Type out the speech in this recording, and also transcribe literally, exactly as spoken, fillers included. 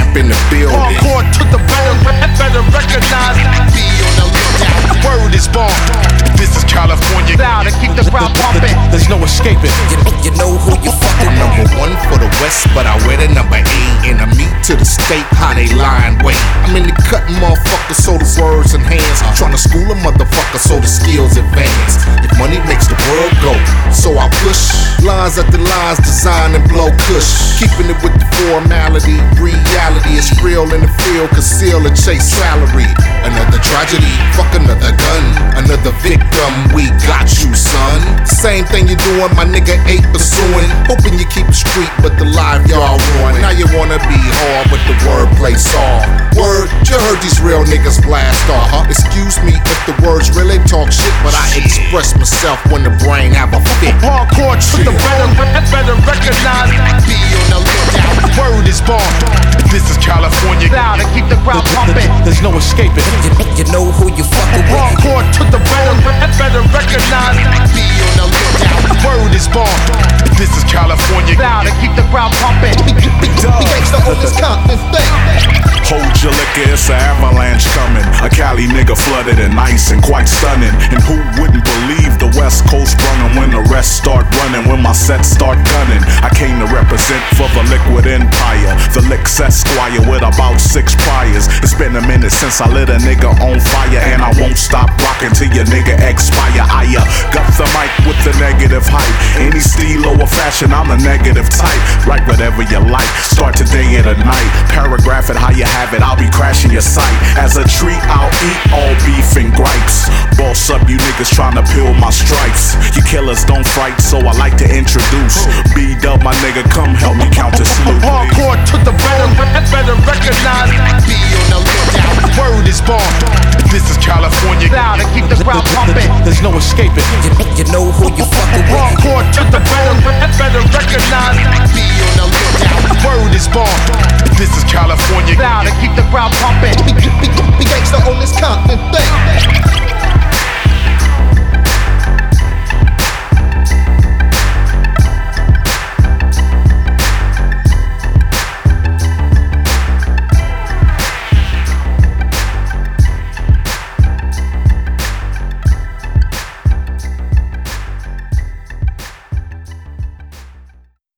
up in the building. Hardcore to the better, better recognize. Be on the lookout. Word is born. This is California. Loud and keep the crowd pumping. There's no escaping. You, you know who you fucking I'm number one for the West, but I wear the number eight. And I meet to the state how they line wait. I'm in the cutting motherfucker, so the words and hands. I'm trying to school a motherfucker so the skills advance. If money makes the world go, so I push lines at the lines, design and blow kush. Keeping it with the formality, reality is real in the field, conceal and chase salary. Another tragedy, fuck another gun, another victim, we got you son. Same thing you doing, my nigga ain't pursuing. Hoping you keep it street, but the live y'all ruin. Now you wanna be hard with the wordplay song. Word, you heard these real niggas blast off, huh? Excuse me if the words really talk shit, but I express myself when the brain have a fit. Hardcore to the better, better recognize. Be on the lookout. Word is born. This is California. Loud and keep the crowd pumping. There's no escaping. You, you know who you fucking with. Hardcore to the better, better recognize. Be on the lookout. Word is born. This is California. Loud and keep the crowd pumping. We gangsta on this Compton thing. Hold your liquor, it's an avalanche coming. A Cali nigga flooded and nice and quite stunning. And who wouldn't believe the West Coast running when the rest start running? When my sets start gunning, I came to represent for the liquid empire. The Licks Esquire with about six priors. It's been a minute since I lit a nigga on fire, and I won't stop rocking till your nigga expire. I uh, got the mic with the negative hype. Any stilo or fashion, I'm the negative type. Write whatever you like, start today and at night. Paragraph it how you have it, I'll be crashing your site. As a treat, I'll eat all beef and gripes. Boss up, you niggas trying to peel my stripes. You killers don't fight, so I like to introduce B-Dub, my nigga, come help me count the salute. Hardcore to the better, better recognize. Be on the lookout. Word is born. This is California. Loud and keep the crowd pumping. There's no escaping. You, you know who you fucking with. Hardcore to the better, better recognize. Be on the lookout. Word is born. This is California. Loud and keep the crowd pumping. We gangsta on this Compton thing.